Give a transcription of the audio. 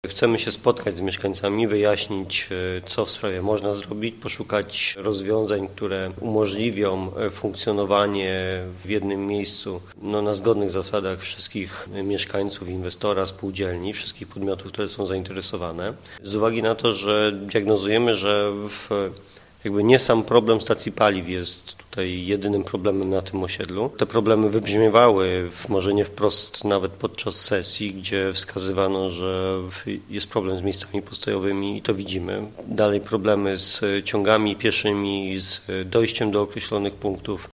Chcemy się spotkać z mieszkańcami, wyjaśnić, co w sprawie można zrobić, poszukać rozwiązań, które umożliwią funkcjonowanie w jednym miejscu na zgodnych zasadach wszystkich mieszkańców, inwestora, spółdzielni, wszystkich podmiotów, które są zainteresowane. Z uwagi na to, że diagnozujemy, że nie sam problem stacji paliw jest tutaj jedynym problemem na tym osiedlu. Te problemy wybrzmiewały, może nie wprost nawet podczas sesji, gdzie wskazywano, że jest problem z miejscami postojowymi i to widzimy. Dalej problemy z ciągami pieszymi, z dojściem do określonych punktów.